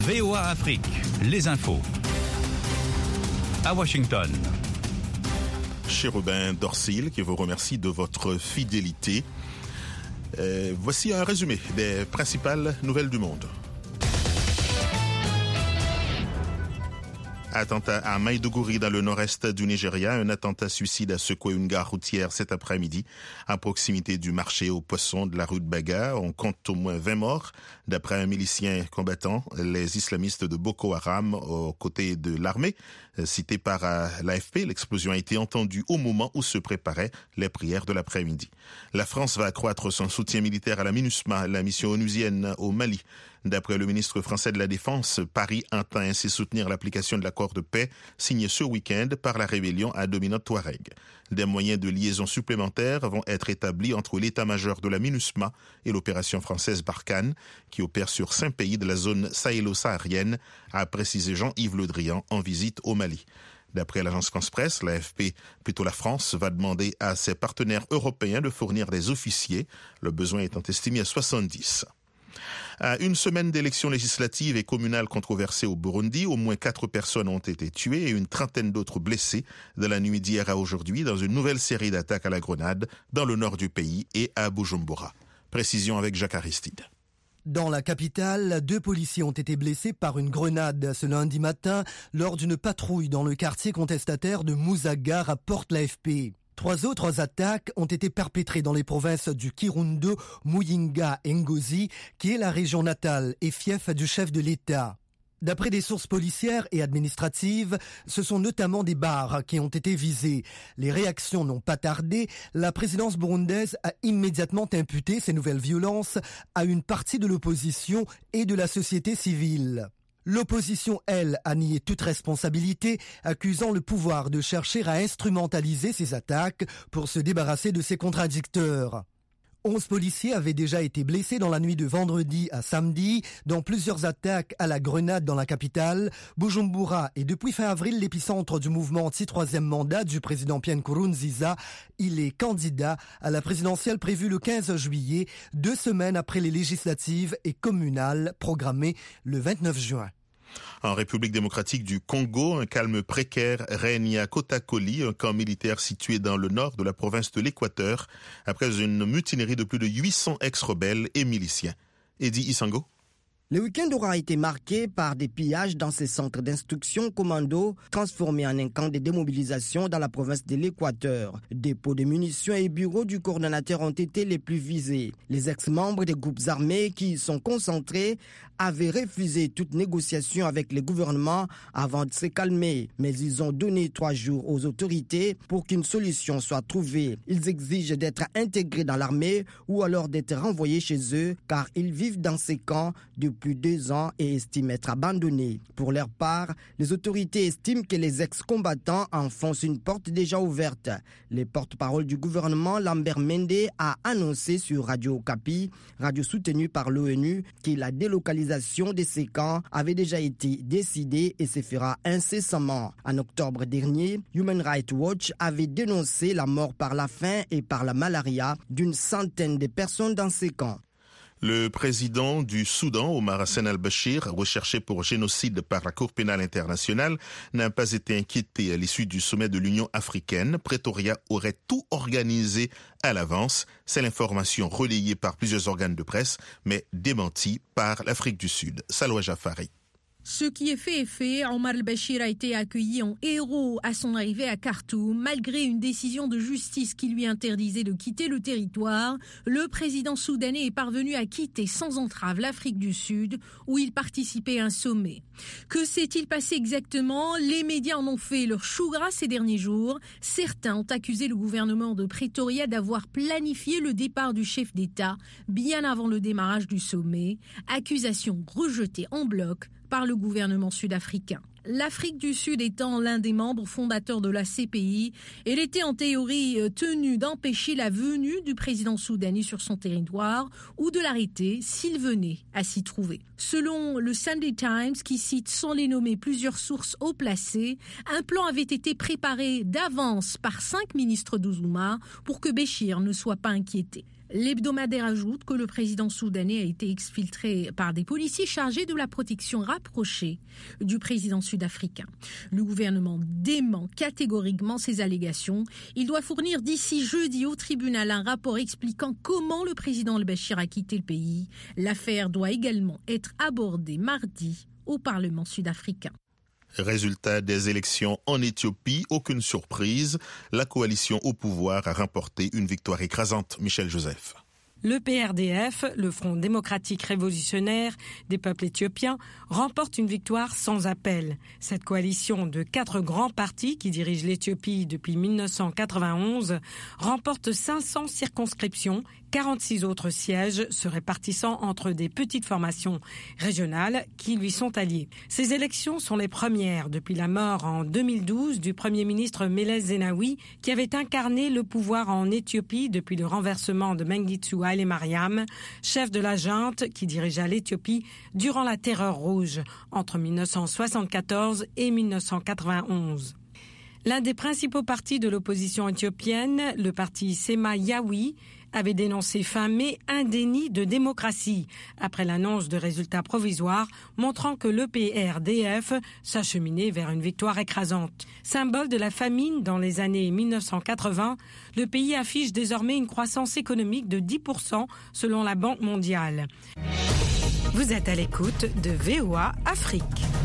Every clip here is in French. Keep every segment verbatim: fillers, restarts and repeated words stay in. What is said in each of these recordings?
V O A Afrique, les infos. À Washington. Chérubin Dorsil, qui vous remercie de votre fidélité. Euh, voici un résumé des principales nouvelles du monde. Attentat à Maïdougouri dans le nord-est du Nigeria. Un attentat suicide a secoué une gare routière cet après-midi à proximité du marché aux poissons de la rue de Baga. On compte au moins vingt morts. D'après un milicien combattant, les islamistes de Boko Haram aux côtés de l'armée. Cité par l'A F P, l'explosion a été entendue au moment où se préparaient les prières de l'après-midi. La France va accroître son soutien militaire à la MINUSMA, la mission onusienne au Mali. D'après le ministre français de la Défense, Paris entend ainsi soutenir l'application de l'accord de paix signé ce week-end par la rébellion à dominante Touareg. Des moyens de liaison supplémentaires vont être établis entre l'état-major de la MINUSMA et l'opération française Barkhane, qui opère sur cinq pays de la zone sahélo-saharienne, a précisé Jean-Yves Le Drian en visite au Mali. D'après l'agence France-Presse, l'A F P, plutôt la France, va demander à ses partenaires européens de fournir des officiers, le besoin étant estimé à soixante-dix. À une semaine d'élections législatives et communales controversées au Burundi, au moins quatre personnes ont été tuées et une trentaine d'autres blessées de la nuit d'hier à aujourd'hui dans une nouvelle série d'attaques à la grenade dans le nord du pays et à Bujumbura. Précision avec Jacques Aristide. Dans la capitale, deux policiers ont été blessés par une grenade ce lundi matin lors d'une patrouille dans le quartier contestataire de Musaga, rapporte l'A F P. Trois autres attaques ont été perpétrées dans les provinces du Kirundo, Muyinga et Ngozi, qui est la région natale et fief du chef de l'État. D'après des sources policières et administratives, ce sont notamment des bars qui ont été visés. Les réactions n'ont pas tardé. La présidence burundaise a immédiatement imputé ces nouvelles violences à une partie de l'opposition et de la société civile. L'opposition, elle, a nié toute responsabilité, accusant le pouvoir de chercher à instrumentaliser ces attaques pour se débarrasser de ses contradicteurs. Onze policiers avaient déjà été blessés dans la nuit de vendredi à samedi dans plusieurs attaques à la grenade dans la capitale. Bujumbura est depuis fin avril l'épicentre du mouvement anti-troisième mandat du président Pierre Nkurunziza. Il est candidat à la présidentielle prévue le quinze juillet, deux semaines après les législatives et communales programmées le vingt-neuf juin. En République démocratique du Congo, un calme précaire règne à Kotakoli, un camp militaire situé dans le nord de la province de l'Équateur, après une mutinerie de plus de huit cents ex-rebelles et miliciens. Eddie Isango. Le week-end aura été marqué par des pillages dans ces centres d'instruction commando transformés en un camp de démobilisation dans la province de l'Équateur. Dépôts de munitions et bureaux du coordonnateur ont été les plus visés. Les ex-membres des groupes armés qui y sont concentrés avaient refusé toute négociation avec le gouvernement avant de se calmer. Mais ils ont donné trois jours aux autorités pour qu'une solution soit trouvée. Ils exigent d'être intégrés dans l'armée ou alors d'être renvoyés chez eux car ils vivent dans ces camps depuis plus de deux ans et estiment être abandonnés. Pour leur part, les autorités estiment que les ex-combattants enfoncent une porte déjà ouverte. Le porte-parole du gouvernement, Lambert Mende, a annoncé sur Radio Okapi, radio soutenue par l'ONU, que la délocalisation de ces camps avait déjà été décidée et se fera incessamment. En octobre dernier, Human Rights Watch avait dénoncé la mort par la faim et par la malaria d'une centaine de personnes dans ces camps. Le président du Soudan, Omar Hassan al-Bashir, recherché pour génocide par la Cour pénale internationale, n'a pas été inquiété à l'issue du sommet de l'Union africaine. Pretoria aurait tout organisé à l'avance. C'est l'information relayée par plusieurs organes de presse, mais démentie par l'Afrique du Sud. Salwa Jafari. Ce qui est fait est fait. Omar al-Bashir a été accueilli en héros à son arrivée à Khartoum. Malgré une décision de justice qui lui interdisait de quitter le territoire, le président soudanais est parvenu à quitter sans entrave l'Afrique du Sud où il participait à un sommet. Que s'est-il passé exactement? Les médias en ont fait leur chou gras ces derniers jours. Certains ont accusé le gouvernement de Pretoria d'avoir planifié le départ du chef d'État bien avant le démarrage du sommet. Accusation rejetée en bloc par le gouvernement sud-africain. L'Afrique du Sud étant l'un des membres fondateurs de la C P I, elle était en théorie tenue d'empêcher la venue du président soudanais sur son territoire ou de l'arrêter s'il venait à s'y trouver. Selon le Sunday Times, qui cite sans les nommer plusieurs sources haut placées, un plan avait été préparé d'avance par cinq ministres d'Ouzouma pour que Béchir ne soit pas inquiété. L'hebdomadaire ajoute que le président soudanais a été exfiltré par des policiers chargés de la protection rapprochée du président sud-africain. Le gouvernement dément catégoriquement ces allégations. Il doit fournir d'ici jeudi au tribunal un rapport expliquant comment le président al-Bashir a quitté le pays. L'affaire doit également être abordée mardi au Parlement sud-africain. Résultat des élections en Éthiopie, aucune surprise. La coalition au pouvoir a remporté une victoire écrasante. Michel Joseph. Le P R D F, le Front démocratique révolutionnaire des peuples éthiopiens, remporte une victoire sans appel. Cette coalition de quatre grands partis qui dirigent l'Éthiopie depuis mille neuf cent quatre-vingt-onze remporte cinq cents circonscriptions, quarante-six autres sièges se répartissant entre des petites formations régionales qui lui sont alliées. Ces élections sont les premières depuis la mort en deux mille douze du Premier ministre Meles Zenawi qui avait incarné le pouvoir en Éthiopie depuis le renversement de Mengistu Haile Mariam, chef de la junte qui dirigea l'Éthiopie durant la Terreur rouge entre mille neuf cent soixante-quatorze et mille neuf cent quatre-vingt-onze. L'un des principaux partis de l'opposition éthiopienne, le parti Sema Yawi, avait dénoncé fin mai un déni de démocratie après l'annonce de résultats provisoires montrant que le P R D F s'acheminait vers une victoire écrasante. Symbole de la famine dans les années mille neuf cent quatre-vingts, le pays affiche désormais une croissance économique de dix pour cent selon la Banque mondiale. Vous êtes à l'écoute de V O A Afrique.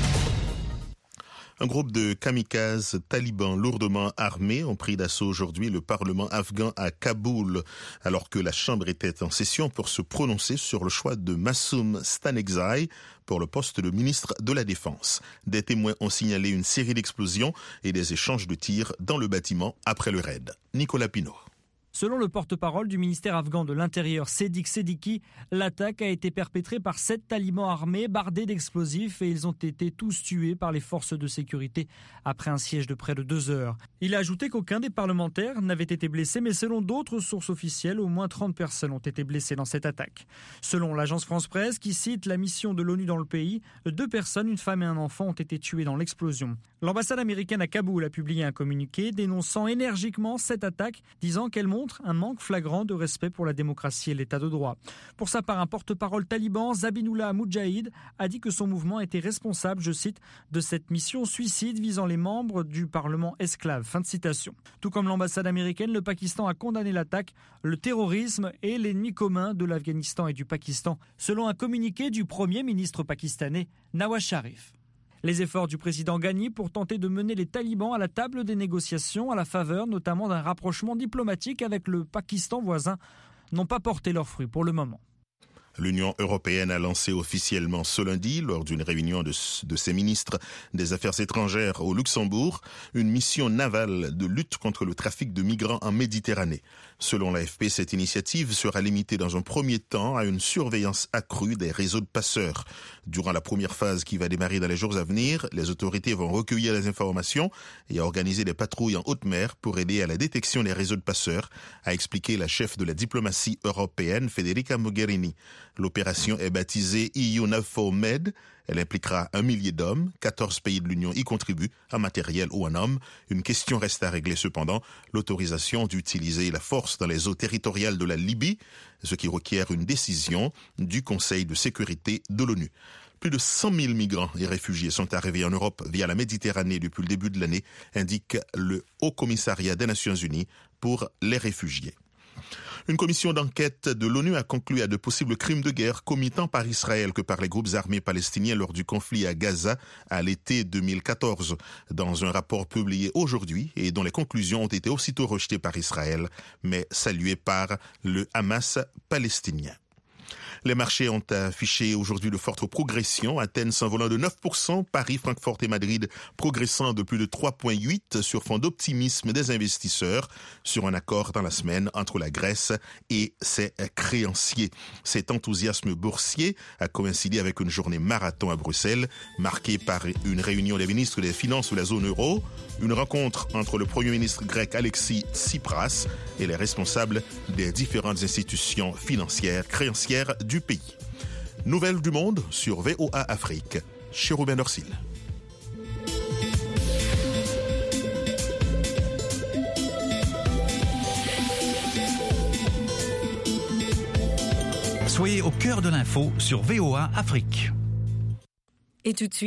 Un groupe de kamikazes talibans lourdement armés ont pris d'assaut aujourd'hui le Parlement afghan à Kaboul, alors que la Chambre était en session pour se prononcer sur le choix de Massoum Stanekzai pour le poste de ministre de la Défense. Des témoins ont signalé une série d'explosions et des échanges de tirs dans le bâtiment après le raid. Nicolas Pinault. Selon le porte-parole du ministère afghan de l'Intérieur, Sedik Sediki, l'attaque a été perpétrée par sept talibans armés bardés d'explosifs et ils ont été tous tués par les forces de sécurité après un siège de près de deux heures. Il a ajouté qu'aucun des parlementaires n'avait été blessé, mais selon d'autres sources officielles, au moins trente personnes ont été blessées dans cette attaque. Selon l'agence France-Presse, qui cite la mission de l'ONU dans le pays, deux personnes, une femme et un enfant, ont été tuées dans l'explosion. L'ambassade américaine à Kaboul a publié un communiqué dénonçant énergiquement cette attaque, disant qu'elle montre un manque flagrant de respect pour la démocratie et l'état de droit. Pour sa part, un porte-parole taliban, Zabinullah Mujahid, a dit que son mouvement était responsable, je cite, de cette mission suicide visant les membres du Parlement esclave. Fin de citation. Tout comme l'ambassade américaine, le Pakistan a condamné l'attaque. Le terrorisme est l'ennemi commun de l'Afghanistan et du Pakistan, selon un communiqué du Premier ministre pakistanais, Nawaz Sharif. Les efforts du président Ghani pour tenter de mener les talibans à la table des négociations à la faveur notamment d'un rapprochement diplomatique avec le Pakistan voisin n'ont pas porté leurs fruits pour le moment. L'Union européenne a lancé officiellement ce lundi, lors d'une réunion de, de ses ministres des Affaires étrangères au Luxembourg, une mission navale de lutte contre le trafic de migrants en Méditerranée. Selon l'A F P, cette initiative sera limitée dans un premier temps à une surveillance accrue des réseaux de passeurs. Durant la première phase qui va démarrer dans les jours à venir, les autorités vont recueillir les informations et organiser des patrouilles en haute mer pour aider à la détection des réseaux de passeurs, a expliqué la chef de la diplomatie européenne, Federica Mogherini. L'opération est baptisée E U NAVFOR Med. Elle impliquera un millier d'hommes. quatorze pays de l'Union y contribuent, en matériel ou en hommes. Une question reste à régler cependant, l'autorisation d'utiliser la force dans les eaux territoriales de la Libye, ce qui requiert une décision du Conseil de sécurité de l'ONU. Plus de cent mille migrants et réfugiés sont arrivés en Europe via la Méditerranée depuis le début de l'année, indique le Haut Commissariat des Nations Unies pour les réfugiés. Une commission d'enquête de l'ONU a conclu à de possibles crimes de guerre commis tant par Israël que par les groupes armés palestiniens lors du conflit à Gaza à l'été deux mille quatorze. Dans un rapport publié aujourd'hui et dont les conclusions ont été aussitôt rejetées par Israël, mais saluées par le Hamas palestinien. Les marchés ont affiché aujourd'hui de fortes progressions. Athènes s'envolant de neuf pour cent, Paris, Francfort et Madrid progressant de plus de trois virgule huit sur fond d'optimisme des investisseurs sur un accord dans la semaine entre la Grèce et ses créanciers. Cet enthousiasme boursier a coïncidé avec une journée marathon à Bruxelles, marquée par une réunion des ministres des Finances de la zone euro, une rencontre entre le Premier ministre grec Alexis Tsipras et les responsables des différentes institutions financières créancières du pays. Nouvelles du monde sur V O A Afrique, chez Robin Dorsil. Soyez au cœur de l'info sur V O A Afrique. Et tout de suite.